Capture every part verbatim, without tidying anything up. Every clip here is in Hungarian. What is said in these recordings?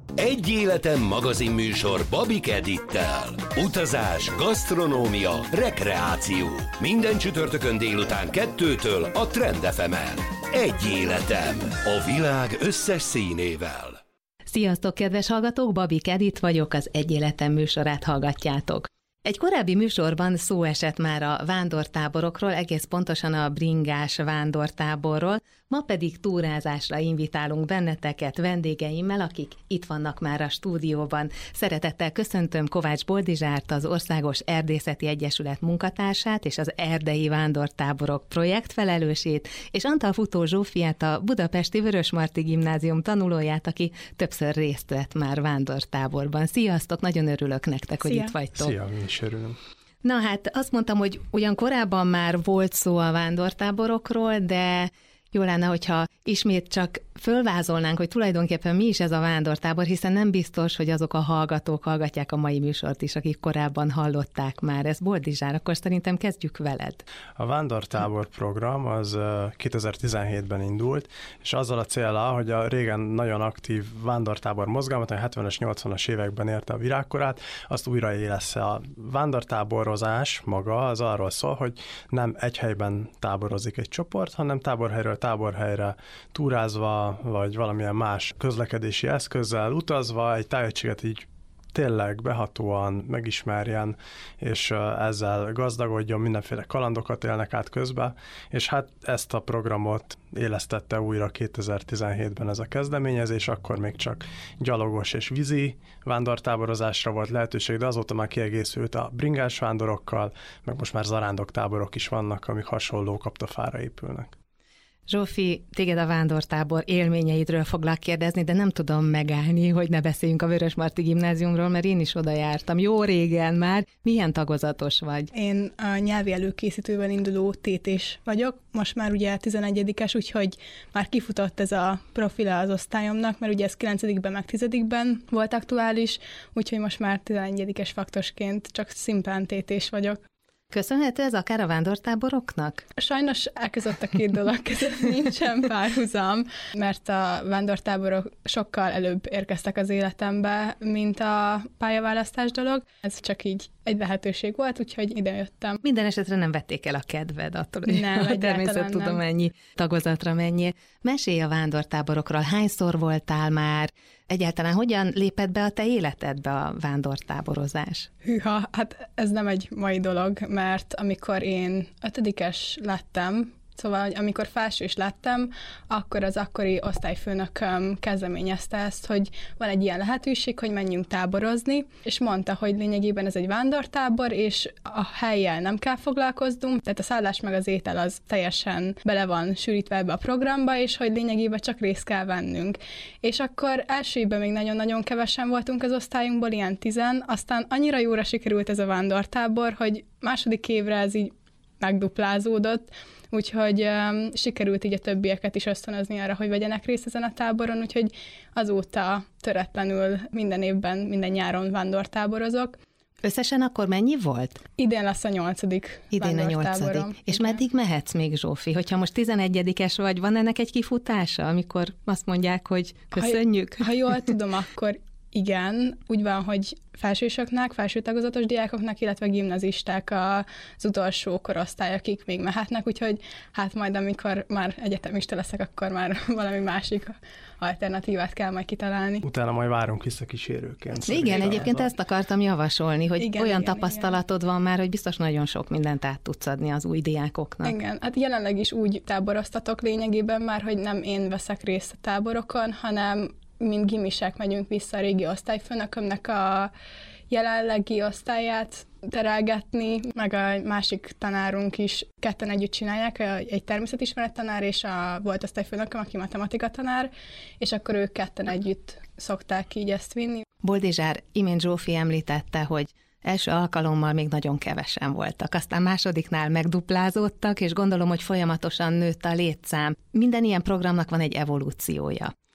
Egy életem magazinműsor Babik Edittel. Utazás, gasztronómia, rekreáció. Minden csütörtökön délután kettőtől a Trend ef emen. Egy életem. A világ összes színével. Sziasztok, kedves hallgatók! Babik Edit vagyok, az Egy életem műsorát hallgatjátok. Egy korábbi műsorban szó esett már a vándortáborokról, egész pontosan a bringás vándortáborról, ma pedig túrázásra invitálunk benneteket vendégeimmel, akik itt vannak már a stúdióban. Szeretettel köszöntöm Kovács Boldizsárt, az Országos Erdészeti Egyesület munkatársát és az Erdei Vándortáborok projektfelelősét, és Antal Futó Zsófiát, a Budapesti Vörösmarty Gimnázium tanulóját, aki többször részt vett már vándortáborban. Sziasztok, nagyon örülök nektek, Szia. Hogy itt vagytok. Szia, mi is örülünk. Na hát azt mondtam, hogy ugyan korábban már volt szó a vándortáborokról, de jó lenne, hogyha ismét csak fölvázolnánk, hogy tulajdonképpen mi is ez a vándortábor, hiszen nem biztos, hogy azok a hallgatók hallgatják a mai műsort is, akik korábban hallották már. Ez Boldizsár, akkor szerintem kezdjük veled. A vándortábor program az kétezer-tizenhétben indult, és azzal a céllal, hogy a régen nagyon aktív vándortábor mozgalmat, a hetvenes, nyolcvanas években érte a virágkorát, azt újraélessze. A vándortáborozás maga az arról szól, hogy nem egy helyben táborozik egy csoport, hanem táborhelyről táborhelyre túrázva, vagy valamilyen más közlekedési eszközzel utazva egy tájegységet így tényleg behatóan megismerjen, és ezzel gazdagodjon, mindenféle kalandokat élnek át közben, és hát ezt a programot élesztette újra kétezer-tizenhétben ez a kezdeményezés, akkor még csak gyalogos és vízi vándortáborozásra volt lehetőség, de azóta már kiegészült a bringás vándorokkal, meg most már zarándoktáborok is vannak, amik hasonló kaptafára épülnek. Zsófi, téged a vándortábor élményeidről foglak kérdezni, de nem tudom megállni, hogy ne beszéljünk a Vörösmarty Gimnáziumról, mert én is oda jártam. Jó régen már. Milyen tagozatos vagy? Én a nyelvi előkészítőben induló tétés vagyok. Most már ugye tizenegyedikes, úgyhogy már kifutott ez a profila az osztályomnak, mert ugye ez kilencedikben meg tizedikben volt aktuális, úgyhogy most már tizenegyedikes faktosként csak szimplán tétés vagyok. Köszönhető ez akár a vándortáboroknak? Sajnos elközött a két dolog között nincsen párhuzam, mert a vándortáborok sokkal előbb érkeztek az életembe, mint a pályaválasztás dolog. Ez csak így egy lehetőség volt, úgyhogy ide jöttem. Minden esetre nem vették el a kedved attól, hogy nem, a természettudományi tagozatra menjél. Mesélj a vándortáborokról. Hányszor voltál már? Egyáltalán hogyan lépett be a te életedbe a vándortáborozás? Hűha, hát ez nem egy mai dolog, mert amikor én ötödikes lettem, szóval, hogy amikor felsős lettem, akkor az akkori osztályfőnököm kezdeményezte ezt, hogy van egy ilyen lehetőség, hogy menjünk táborozni, és mondta, hogy lényegében ez egy vándortábor, és a hellyel nem kell foglalkoznunk, tehát a szállás meg az étel az teljesen bele van sűrítve ebbe a programba, és hogy lényegében csak részt kell vennünk. És akkor első évben még nagyon-nagyon kevesen voltunk az osztályunkból, ilyen tizen, aztán annyira jóra sikerült ez a vándortábor, hogy második évre ez így megduplázódott, úgyhogy um, sikerült így a többieket is ösztönözni arra, hogy vegyenek részt ezen a táboron, úgyhogy azóta töretlenül minden évben, minden nyáron vándortáborozok. Összesen akkor mennyi volt? Idén lesz a nyolcadik Idén a nyolcadik. És igen. Meddig mehetsz még, Zsófi? Hogyha most tizenegyedikes vagy, van ennek egy kifutása, amikor azt mondják, hogy köszönjük? Ha, ha jól tudom, akkor igen, úgy van, hogy felsősöknek, felső tagozatos diákoknak, illetve gimnazisták az utolsó korosztály, akik még mehetnek, úgyhogy hát majd amikor már egyetemista leszek, akkor már valami másik alternatívát kell majd kitalálni. Utána majd várunk visszakísérőként. Igen, egyébként ezt akartam javasolni, hogy igen, olyan igen, tapasztalatod igen. van már, hogy biztos nagyon sok mindent át tudsz adni az új diákoknak. Igen, hát jelenleg is úgy táboroztatok lényegében már, hogy nem én veszek részt a táborokon, hanem mint gimisek megyünk vissza a régi osztályfőnökömnek a jelenlegi osztályát terelgetni, meg a másik tanárunk is ketten együtt csinálják, egy természetismeret tanár és a volt osztályfőnököm, aki matematika tanár, és akkor ők ketten együtt szokták így ezt vinni. Boldizsár, imént Zsófi említette, hogy első alkalommal még nagyon kevesen voltak, aztán másodiknál megduplázódtak, és gondolom, hogy folyamatosan nőtt a létszám. Minden ilyen programnak van egy evolúciója.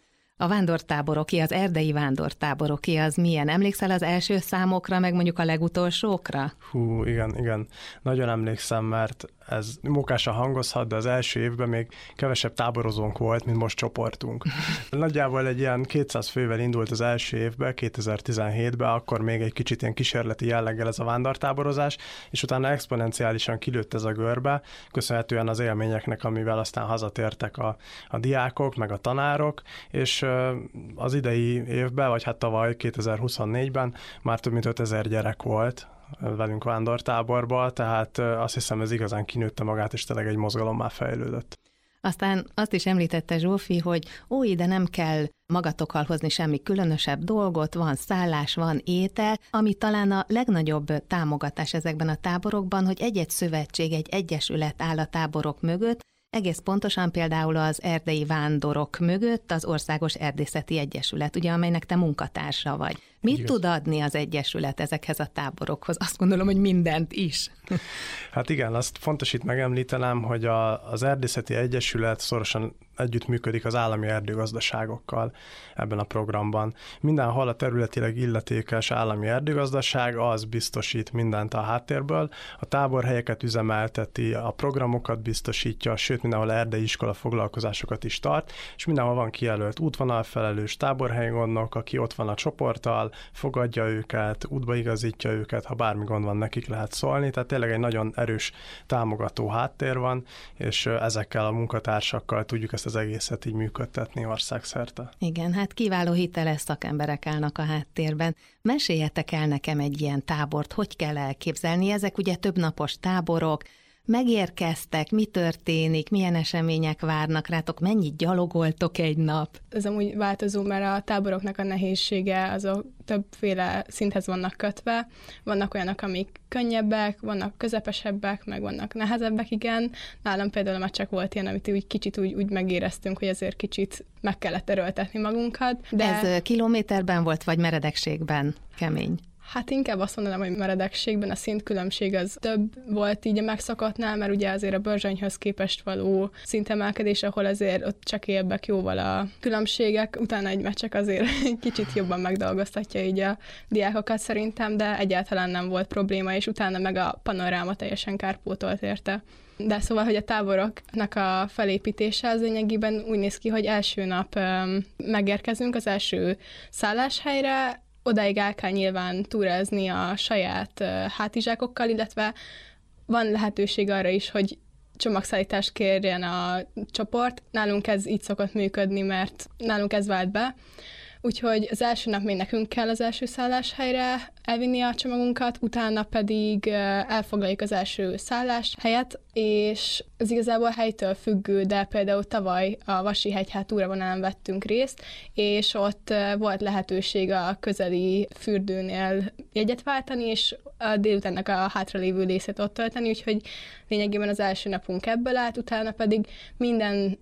A vándortáboroké, az erdei vándortáboroké, az milyen? Emlékszel az első számokra, meg mondjuk a legutolsókra? Hú, igen, igen. Nagyon emlékszem, mert ez mókásan hangozhat, de az első évben még kevesebb táborozónk volt, mint most csoportunk. Nagyjából egy ilyen kétszáz fővel indult az első évben, kétezer-tizenhétben, akkor még egy kicsit ilyen kísérleti jelleggel ez a vándortáborozás, és utána exponenciálisan kilőtt ez a görbe, köszönhetően az élményeknek, amivel aztán hazatértek a, a diákok, meg a tanárok, és az idei évben, vagy hát tavaly kétezer-huszonnégyben már több mint ötezer gyerek volt velünk vándortáborba, tehát azt hiszem ez igazán kinőtte magát, és tényleg egy mozgalommá fejlődött. Aztán azt is említette Zsófi, hogy ó, ide nem kell magatokkal hozni semmi különösebb dolgot, van szállás, van étel, ami talán a legnagyobb támogatás ezekben a táborokban, hogy egy-egy szövetség, egy egyesület áll a táborok mögött, egész pontosan például az erdei vándorok mögött az Országos Erdészeti Egyesület, ugye, amelynek te munkatársa vagy. Mit Igaz. tud adni az egyesület ezekhez a táborokhoz? Azt gondolom, hogy mindent is. Hát igen, azt fontos itt megemlítenem, hogy a, az Erdészeti Egyesület szorosan együttműködik az állami erdőgazdaságokkal ebben a programban. Mindenhol a területileg illetékes állami erdőgazdaság az biztosít mindent a háttérből, a táborhelyeket üzemelteti, a programokat biztosítja, sőt mindenhol erdei iskola foglalkozásokat is tart, és mindenhol van kijelölt útvonalfelelős, táborhelygondnok, aki ott van a csoporttal, fogadja őket, útba igazítja őket, ha bármi gond van, nekik lehet szólni, tehát tényleg egy nagyon erős támogató háttér van, és ezekkel a munkatársakkal tudjuk ezt az egészet így működtetni országszerte. Igen, hát kiváló hiteles szakemberek állnak a háttérben. Meséljetek el nekem egy ilyen tábort, hogy kell elképzelni? Ezek ugye többnapos táborok, megérkeztek, mi történik, milyen események várnak rátok, mennyit gyalogoltok egy nap? Ez amúgy változó, mert a táboroknak a nehézsége azok többféle szinthez vannak kötve. Vannak olyanok, amik könnyebbek, vannak közepesebbek, meg vannak nehezebbek, igen. Nálam például már csak volt ilyen, amit úgy kicsit úgy, úgy megéreztünk, hogy azért kicsit meg kellett erőltetni magunkat. De... Ez kilométerben volt, vagy meredekségben kemény? Hát inkább azt mondanám, hogy meredekségben a szintkülönbség az több volt így a megszokottnál, mert ugye azért a Börzsönyhöz képest való szintemelkedés, ahol azért ott csak élbek jóval a különbségek, utána egy meccsek azért kicsit jobban megdolgoztatja így a diákokat szerintem, de egyáltalán nem volt probléma, és utána meg a panoráma teljesen kárpótolt érte. De szóval, hogy a táboroknak a felépítése az lényegében úgy néz ki, hogy első nap um, megérkezünk az első szálláshelyre, odáig el kell nyilván túrázni a saját uh, hátizsákokkal, illetve van lehetőség arra is, hogy csomagszállítást kérjen a csoport. Nálunk ez így szokott működni, mert nálunk ez vált be. Úgyhogy az első nap még nekünk kell az első szálláshelyre elvinni a csomagunkat, utána pedig elfoglaljuk az első szálláshelyet, és ez igazából helytől függő, de például tavaly a Vasi-hegyhát túravonalán vettünk részt, és ott volt lehetőség a közeli fürdőnél jegyet váltani, és a délutánnak a hátralévő részét ott tölteni, úgyhogy lényegében az első napunk ebből állt, utána pedig minden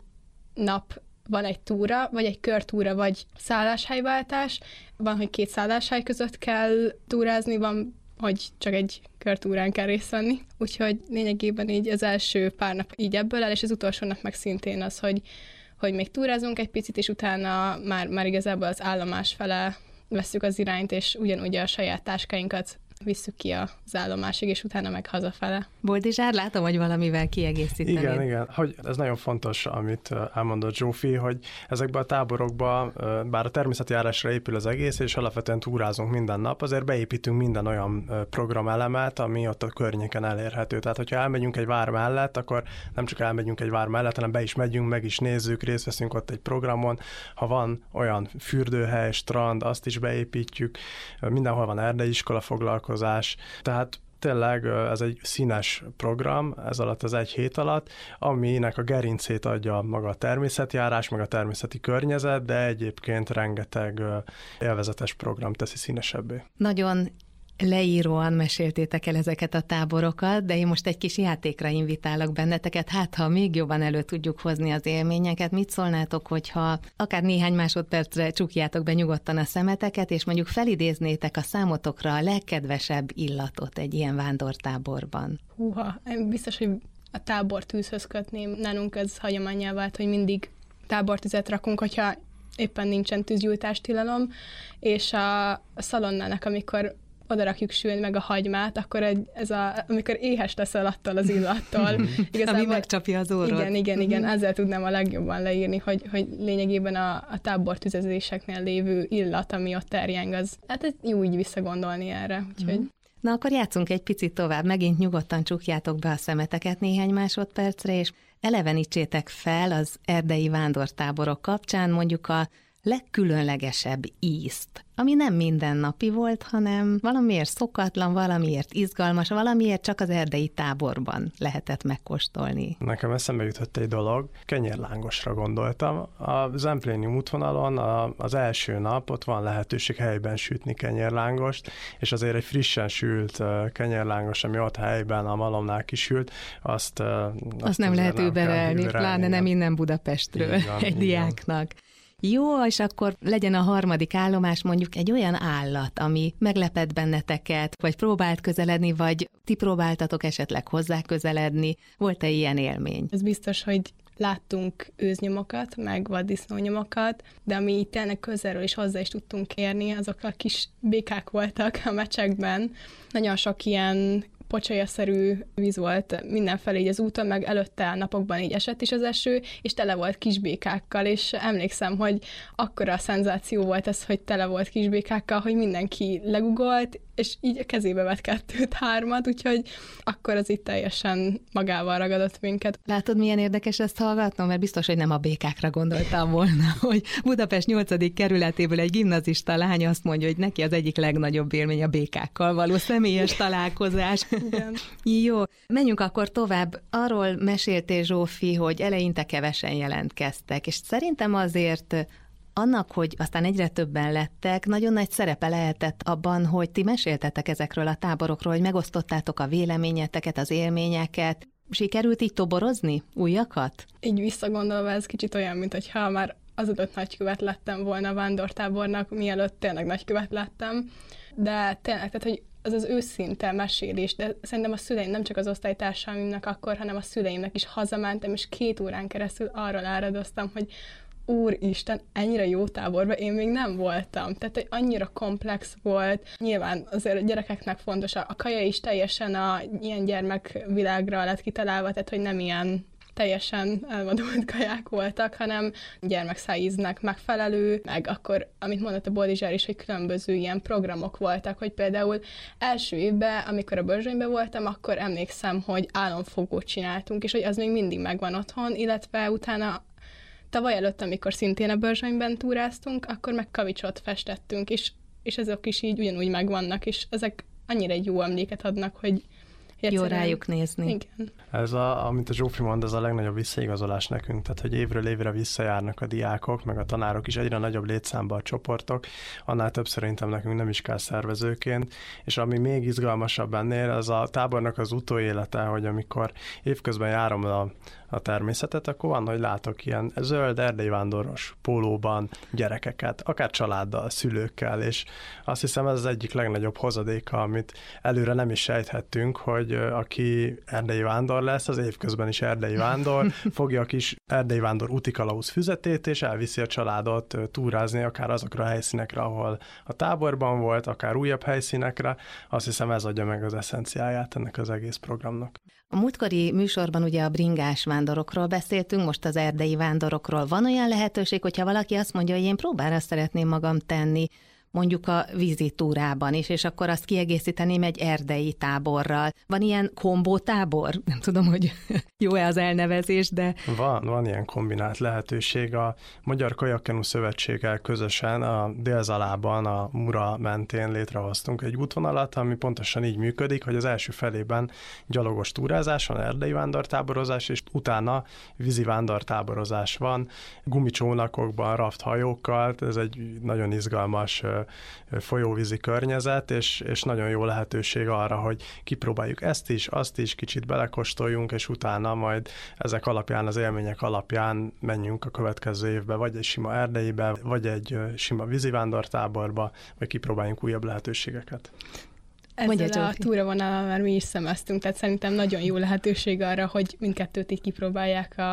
nap van egy túra, vagy egy körtúra, vagy szálláshelyváltás. Van, hogy két szálláshely között kell túrázni, van, hogy csak egy körtúrán kell részt venni. Úgyhogy lényegében így az első pár nap így ebből el, és az utolsó nap meg szintén az, hogy, hogy még túrázunk egy picit, és utána már, már igazából az állomás fele vesszük az irányt, és ugyanúgy a saját táskáinkat visszük ki az állomásig, és utána meg hazafele. Boldizsár, látom, hogy valamivel kiegészítenéd. Igen, igen. Hogy ez nagyon fontos, amit elmondott Zsófi, hogy ezekben a táborokban, bár a természeti járásra épül az egész, és alapvetően túrázunk minden nap, azért beépítünk minden olyan programelemet, ami ott a környéken elérhető. Tehát, hogyha elmegyünk egy vár mellett, akkor nem csak elmegyünk egy vár mellett, hanem be is megyünk, meg is nézzük, részt veszünk ott egy programon. Ha van olyan fürdőhely, strand, azt is beépítjük. Mindenhol van erdei iskola foglalkozás. Tehát tényleg ez egy színes program, ez alatt az egy hét alatt, aminek a gerincét adja maga a természetjárás, meg a természeti környezet, de egyébként rengeteg élvezetes program teszi színesebbé. Nagyon leíróan meséltétek el ezeket a táborokat, de én most egy kis játékra invitálok benneteket, hát ha még jobban elő tudjuk hozni az élményeket, mit szólnátok, hogyha akár néhány másodpercre csukjátok be nyugodtan a szemeteket, és mondjuk felidéznétek a számotokra a legkedvesebb illatot egy ilyen vándortáborban? Húha, biztos, hogy a tábortűzhöz kötném. Nálunk ez hagyománnyá vált, hogy mindig tábortüzet rakunk, hogyha éppen nincsen tűzgyújtástilalom, és a, a szalonnának, amikor oda rakjuk sülni meg a hagymát, akkor egy, ez a, amikor éhes leszel attól az illattól. Igazából, ami megcsapja az orrod. Igen, igen, igen, ezzel tudnám a legjobban leírni, hogy, hogy lényegében a, a tábortüzezéseknél lévő illat, ami ott terjeng, az, hát ez jó így visszagondolni erre. Úgyhogy... Na akkor játszunk egy picit tovább, megint nyugodtan csukjátok be a szemeteket néhány másodpercre, és elevenítsétek fel az erdei vándortáborok kapcsán mondjuk a legkülönlegesebb ízt, ami nem mindennapi volt, hanem valamiért szokatlan, valamiért izgalmas, valamiért csak az erdei táborban lehetett megkóstolni. Nekem eszembe jutott egy dolog, kenyérlángosra gondoltam. A Zempléni útvonalon a, az első nap ott van lehetőség helyben sütni kenyérlángost, és azért egy frissen sült kenyérlángos, ami ott helyben a malomnál kisült, azt, azt, azt nem lehet überelni, pláne nem innen Budapestről így van, egy diáknak. Jó, és akkor legyen a harmadik állomás mondjuk egy olyan állat, ami meglepett benneteket, vagy próbált közeledni, vagy ti próbáltatok esetleg hozzá közeledni. Volt-e ilyen élmény? Ez biztos, hogy láttunk őznyomokat, meg vaddisznónyomokat, de ami így tényleg közelről is hozzá is tudtunk érni, azok a kis békák voltak a mecsekben. Nagyon sok ilyen pocsolyaszerű víz volt mindenfelé így az úton, meg előtte a napokban így esett is az eső, és tele volt kisbékákkal, és emlékszem, hogy akkora a szenzáció volt ez, hogy tele volt kisbékákkal, hogy mindenki legugolt, és így a kezébe vett kettőt, hármat, úgyhogy akkor az itt teljesen magával ragadott minket. Látod, milyen érdekes ezt hallgatnom, mert biztos, hogy nem a békákra gondoltam volna, hogy Budapest nyolcadik kerületéből egy gimnazista lány azt mondja, hogy neki az egyik legnagyobb élmény a békákkal való személyes találkozás. Igen. Jó, menjünk akkor tovább. Arról meséltél, Zsófi, hogy eleinte kevesen jelentkeztek, és szerintem azért annak, hogy aztán egyre többen lettek, nagyon nagy szerepe lehetett abban, hogy ti meséltetek ezekről a táborokról, hogy megosztottátok a véleményeteket, az élményeket. Sikerült így toborozni újakat? Így visszagondolva ez kicsit olyan, mint hogyha már az adott nagykövet lettem volna a vándortábornak, mielőtt tényleg nagykövet lettem. De tényleg, tehát, hogy az az őszinte mesélés, de szerintem a szüleim, nem csak az osztálytársaimnak akkor, hanem a szüleimnek is hazamentem, és két órán keresztül arról áradoztam, hogy Úristen, ennyire jó táborban én még nem voltam. Tehát, hogy annyira komplex volt. Nyilván azért a gyerekeknek fontos, a kaja is teljesen a ilyen gyermekvilágra lett kitalálva, tehát, hogy nem ilyen teljesen elvadult kaják voltak, hanem gyermekszájíznek megfelelő, meg akkor, amit mondott a Boldizsár is, hogy különböző ilyen programok voltak, hogy például első évben, amikor a Börzsönyben voltam, akkor emlékszem, hogy álomfogót csináltunk, és hogy az még mindig megvan otthon, illetve utána tavaly előtt, amikor szintén a Börzsönyben túráztunk, akkor meg kavicsot festettünk, és, és ezek is így ugyanúgy megvannak, és ezek annyira egy jó emléket adnak, hogy jó rájuk nézni. Igen. Ez, a, amit a Zsófi mond, ez a legnagyobb visszaigazolás nekünk, tehát hogy évről évre visszajárnak a diákok, meg a tanárok is, egyre nagyobb létszámba a csoportok, annál több szerintem nekünk nem is kell szervezőként, és ami még izgalmasabb ennél, az a tábornak az utóélete, hogy amikor évközben járom a, a természetet, akkor van, hogy látok ilyen zöld erdei vándoros pólóban gyerekeket, akár családdal, szülőkkel, és azt hiszem ez az egyik legnagyobb hozadéka, amit előre nem is sejthettünk, hogy aki erdei vándor lesz, az évközben is erdei vándor, fogja a kis erdei vándor útikalauz füzetét, és elviszi a családot túrázni, akár azokra a helyszínekre, ahol a táborban volt, akár újabb helyszínekre. Azt hiszem ez adja meg az eszenciáját ennek az egész programnak. A múltkori műsorban ugye a bringás vándorokról beszéltünk, most az erdei vándorokról. Van olyan lehetőség, hogyha valaki azt mondja, hogy én próbára szeretném magam tenni, mondjuk a vízi túrában is, és akkor azt kiegészíteném egy erdei táborral. Van ilyen kombó tábor? Nem tudom, hogy jó-e az elnevezés, de... Van, van ilyen kombinált lehetőség. A Magyar Kajakkenu Szövetséggel közösen a Délzalában, a Mura mentén létrehoztunk egy útvonalat, ami pontosan így működik, hogy az első felében gyalogos túrázás van, erdei vándortáborozás, és utána vízi vándortáborozás van, gumicsónakokban, rafthajókkal, ez egy nagyon izgalmas folyóvízi környezet, és, és nagyon jó lehetőség arra, hogy kipróbáljuk ezt is, azt is, kicsit belekóstoljunk, és utána majd ezek alapján, az élmények alapján menjünk a következő évbe, vagy egy sima erdeibe, vagy egy sima vízivándortáborba, vagy kipróbáljunk újabb lehetőségeket. Ezzel a túravonalon már mi is szemeztünk, tehát szerintem nagyon jó lehetőség arra, hogy mindkettőt így kipróbálják a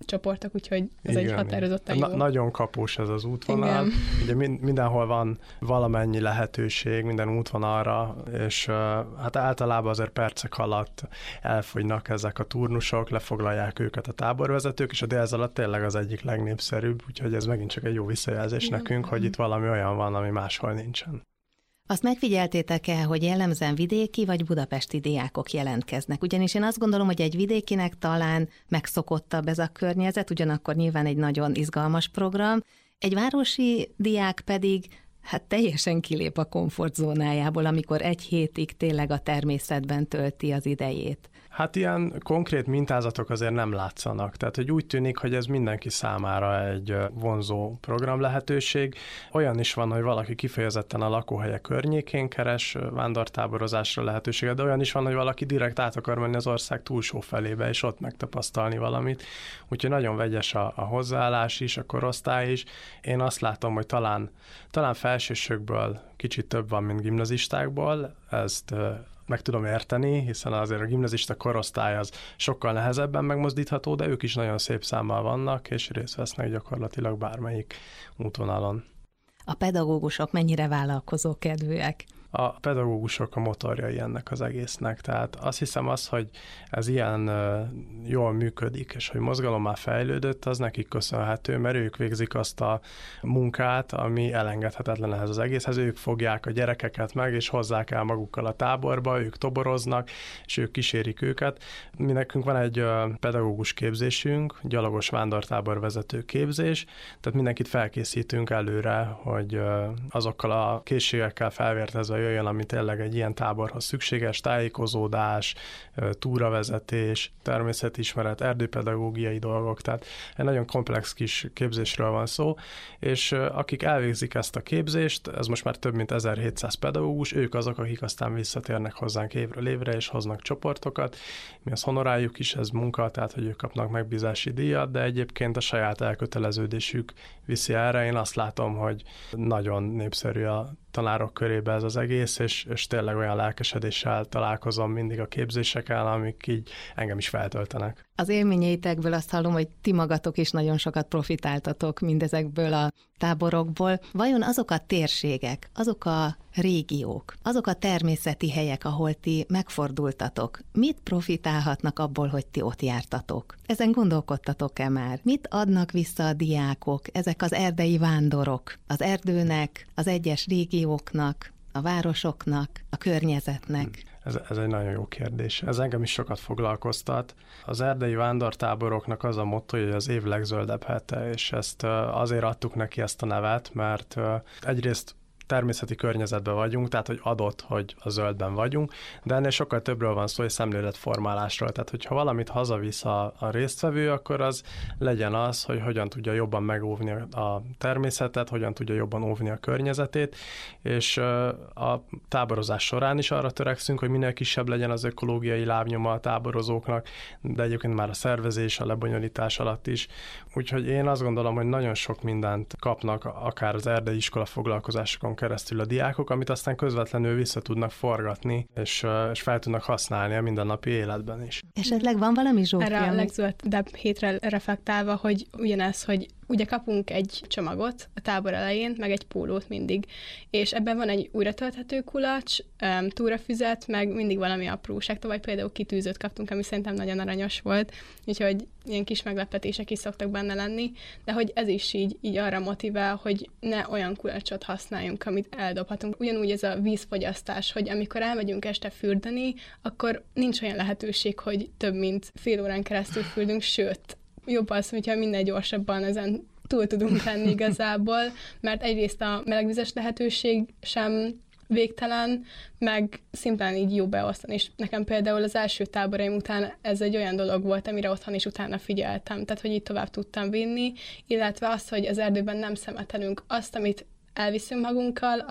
csoportok, úgyhogy ez igen, egy határozottan jó. Na- nagyon kapós ez az útvonal. Igen. Ugye min- mindenhol van valamennyi lehetőség, minden út van arra, és uh, hát általában azért percek alatt elfogynak ezek a turnusok, lefoglalják őket a táborvezetők, és a délzalad tényleg az egyik legnépszerűbb, úgyhogy ez megint csak egy jó visszajelzés igen. nekünk, hogy itt valami olyan van, ami máshol nincsen. Azt megfigyeltétek-e, hogy jellemzően vidéki vagy budapesti diákok jelentkeznek? Ugyanis én azt gondolom, hogy egy vidékinek talán megszokottabb ez a környezet, ugyanakkor nyilván egy nagyon izgalmas program, egy városi diák pedig hát teljesen kilép a komfortzónájából, amikor egy hétig tényleg a természetben tölti az idejét. Hát ilyen konkrét mintázatok azért nem látszanak, tehát hogy úgy tűnik, hogy ez mindenki számára egy vonzó program lehetőség. Olyan is van, hogy valaki kifejezetten a lakóhelye környékén keres vándortáborozásra lehetőséget, de olyan is van, hogy valaki direkt át akar menni az ország túlsó felébe, és ott megtapasztalni valamit. Úgyhogy nagyon vegyes a, a hozzáállás is, a korosztály is. Én azt látom, hogy talán, talán felsősökből kicsit több van, mint gimnazistákból, ezt meg tudom érteni, hiszen azért a gimnazista korosztály az sokkal nehezebben megmozdítható, de ők is nagyon szép számmal vannak, és részt vesznek gyakorlatilag bármelyik útvonalon. A pedagógusok mennyire vállalkozókedvűek? A pedagógusok a motorjai ennek az egésznek, tehát azt hiszem az, hogy ez ilyen jól működik, és hogy mozgalommá fejlődött, az nekik köszönhető, mert ők végzik azt a munkát, ami elengedhetetlen ehhez az egészhez, ők fogják a gyerekeket meg, és hozzák el magukkal a táborba, ők toboroznak, és ők kísérik őket. Mi nekünk van egy pedagógus képzésünk, gyalogos vándortábor vezető képzés, tehát mindenkit felkészítünk előre, hogy azokkal a készségekkel felvértezve jöjjön, ami tényleg egy ilyen táborhoz szükséges, tájékozódás, túravezetés, természetismeret, erdőpedagógiai dolgok, tehát egy nagyon komplex kis képzésről van szó, és akik elvégzik ezt a képzést, ez most már több mint ezerhétszáz pedagógus, ők azok, akik aztán visszatérnek hozzánk évről évre, és hoznak csoportokat. Mi azt honoráljuk is, ez munka, tehát hogy ők kapnak megbízási díjat, de egyébként a saját elköteleződésük viszi erre. Én azt látom, hogy nagyon népszerű a tanárok körébe ez az egész, és, és tényleg olyan lelkesedéssel találkozom mindig a képzéseken, amik így engem is feltöltenek. Az élményeitekből azt hallom, hogy ti magatok is nagyon sokat profitáltatok mindezekből a táborokból. Vajon azok a térségek, azok a régiók, azok a természeti helyek, ahol ti megfordultatok, mit profitálhatnak abból, hogy ti ott jártatok? Ezen gondolkodtatok-e már? Mit adnak vissza a diákok, ezek az erdei vándorok az erdőnek, az egyes régióknak, a városoknak, a környezetnek? Ez, ez egy nagyon jó kérdés. Ez engem is sokat foglalkoztat. Az erdei vándortáboroknak az a motto, hogy az év legzöldebb hete, és ezt azért adtuk neki ezt a nevet, mert egyrészt természeti környezetben vagyunk, tehát hogy adott, hogy a zöldben vagyunk, de ennél sokkal többről van szó, hogy szemléletformálásról. Tehát, hogyha valamit hazavisz a, a résztvevő, akkor az legyen az, hogy hogyan tudja jobban megóvni a természetet, hogyan tudja jobban óvni a környezetét, és a táborozás során is arra törekszünk, hogy minél kisebb legyen az ökológiai lábnyoma a táborozóknak, de egyébként már a szervezés, a lebonyolítás alatt is. Úgyhogy én azt gondolom, hogy nagyon sok mindent kapnak akár az erdei iskola foglalkozásokon keresztül a diákok, amit aztán közvetlenül vissza tudnak forgatni, és, és fel tudnak használni a mindennapi életben is. Esetleg van valami Zsófia? Erre a legzöldebb hétre reflektálva, hogy ugyanez, hogy ugye kapunk egy csomagot a tábor elején, meg egy pólót mindig, és ebben van egy újra tölthető kulacs, um, túrafüzet, meg mindig valami apróság. Tavaly például kitűzőt kaptunk, ami szerintem nagyon aranyos volt, úgyhogy ilyen kis meglepetések is szoktak benne lenni, de hogy ez is így, így arra motivál, hogy ne olyan kulacsot használjunk, amit eldobhatunk. Ugyanúgy ez a vízfogyasztás, hogy amikor elmegyünk este fürdeni, akkor nincs olyan lehetőség, hogy több mint fél órán keresztül fürdünk, sőt, jobb az, hogyha minél gyorsabban ezen túl tudunk lenni igazából, mert egyrészt a melegvizes lehetőség sem végtelen, meg szimplán így jó beosztani. És nekem például az első táboraim után ez egy olyan dolog volt, amire otthon is utána figyeltem, tehát hogy így tovább tudtam vinni, illetve azt, hogy az erdőben nem szemetelünk, azt, amit elviszünk magunkkal, azt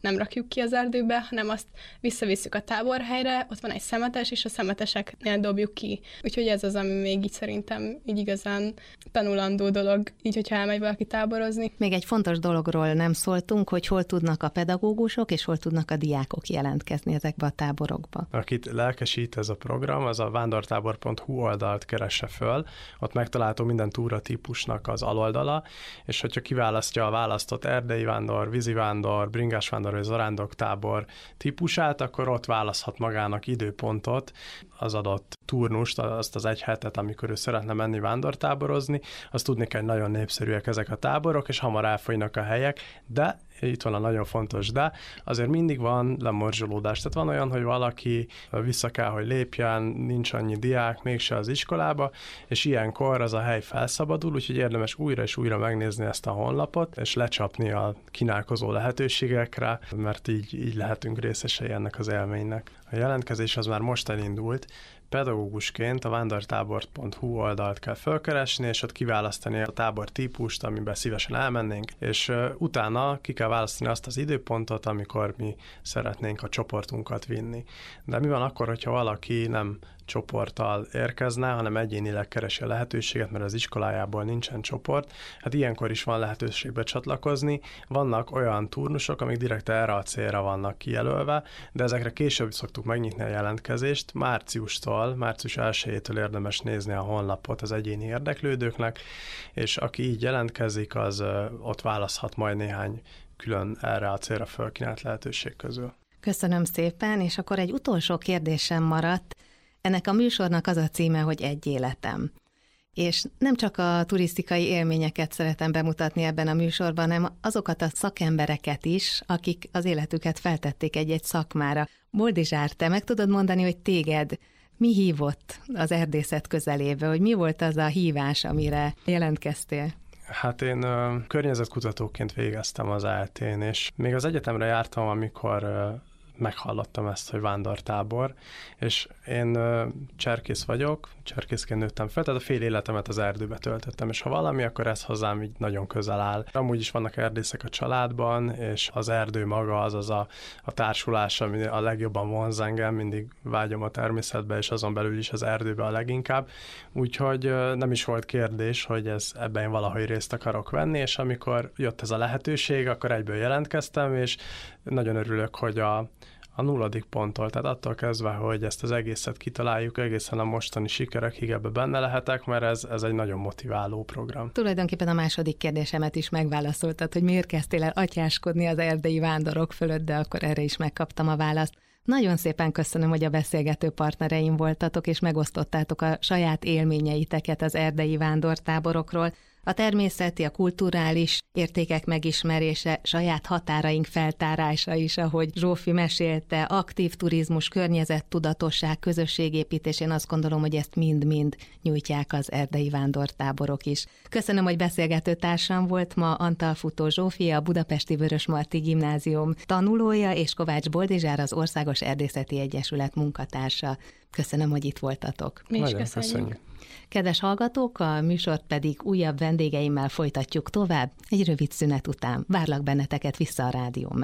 nem rakjuk ki az erdőbe, hanem azt visszavisszük a táborhelyre, ott van egy szemetes, és a szemeteseknél dobjuk ki. Úgyhogy ez az, ami még így szerintem így igazán tanulandó dolog, így, hogyha elmegy valaki táborozni. Még egy fontos dologról nem szóltunk, hogy hol tudnak a pedagógusok, és hol tudnak a diákok jelentkezni ezekbe a táborokba. Akit lelkesít ez a program, az a vándortábor pont hu oldalt keresse föl, ott megtalálható minden túratípusnak az aloldala, és hogyha kiválasztja a választott erdei vándor, vízi vándor, bringás vándor vagy zarándoktábor típusát, akkor ott választhat magának időpontot, az adott turnust, azt az egy hetet, amikor ő szeretne menni vándortáborozni. Azt tudni kell, hogy nagyon népszerűek ezek a táborok, és hamar elfogynak a helyek, de itt van a nagyon fontos de, azért mindig van lemorzsolódás. Tehát van olyan, hogy valaki vissza kell, hogy lépjen, nincs annyi diák, mégse az iskolába, és ilyenkor az a hely felszabadul, úgyhogy érdemes újra és újra megnézni ezt a honlapot, és lecsapni a kínálkozó lehetőségekre, mert így, így lehetünk részesei ennek az élménynek. A jelentkezés az már most elindult, pedagógusként a vándortábor pont hu oldalt kell felkeresni, és ott kiválasztani a tábor típust, amiben szívesen elmennénk, és uh, utána ki kell választani azt az időpontot, amikor mi szeretnénk a csoportunkat vinni. De mi van akkor, hogyha valaki nem csoporttal érkezne, hanem egyénileg keresi a lehetőséget, mert az iskolájából nincsen csoport. Hát ilyenkor is van lehetőség becsatlakozni. Vannak olyan turnusok, amik direkt erre a célra vannak kijelölve, de ezekre később szoktuk megnyitni a jelentkezést. Márciustól, március elsejétől érdemes nézni a honlapot az egyéni érdeklődőknek, és aki így jelentkezik, az ott választhat majd néhány külön erre a célra fölkínált lehetőség közül. Köszönöm szépen, és akkor egy utolsó kérdésem maradt. Ennek a műsornak az a címe, hogy Egy életem. És nem csak a turisztikai élményeket szeretem bemutatni ebben a műsorban, hanem azokat a szakembereket is, akik az életüket feltették egy-egy szakmára. Boldizsár, te meg tudod mondani, hogy téged mi hívott az erdészet közelébe, hogy mi volt az a hívás, amire jelentkeztél? Hát én ö, környezetkutatóként végeztem az é el té-n, és még az egyetemre jártam, amikor ö, meghallottam ezt, hogy vándortábor, és én ö, cserkész vagyok, cserkészként nőttem fel, tehát a fél életemet az erdőbe töltöttem, és ha valami, akkor ez hozzám így nagyon közel áll. Amúgy is vannak erdészek a családban, és az erdő maga az az a, a társulás, ami a legjobban vonz engem, mindig vágyom a természetbe, és azon belül is az erdőbe a leginkább. Úgyhogy ö, nem is volt kérdés, hogy ez, ebben én valahogy részt akarok venni, és amikor jött ez a lehetőség, akkor egyből jelentkeztem, és nagyon örülök, hogy a a nulladik ponttól, tehát attól kezdve, hogy ezt az egészet kitaláljuk, egészen a mostani sikerekig ebbe benne lehetek, mert ez, ez egy nagyon motiváló program. Tulajdonképpen a második kérdésemet is megválaszoltad, hogy miért kezdtél el atyáskodni az erdei vándorok fölött, de akkor erre is megkaptam a választ. Nagyon szépen köszönöm, hogy a beszélgető partnereim voltatok, és megosztottátok a saját élményeiteket az erdei vándortáborokról. A természeti, a kulturális értékek megismerése, saját határaink feltárása is, ahogy Zsófi mesélte, aktív turizmus, környezettudatosság, közösségépítés, én azt gondolom, hogy ezt mind-mind nyújtják az erdei vándortáborok is. Köszönöm, hogy beszélgető társam volt ma Antal-Futó Zsófi, a Budapesti Vörösmarty Gimnázium tanulója, és Kovács Boldizsár, az Országos Erdészeti Egyesület munkatársa. Köszönöm, hogy itt voltatok. Mi is Nagyon köszönjük. köszönjük. Kedves hallgatók, a műsort pedig újabb vendégeimmel folytatjuk tovább. Egy rövid szünet után várlak benneteket vissza a rádió mellett.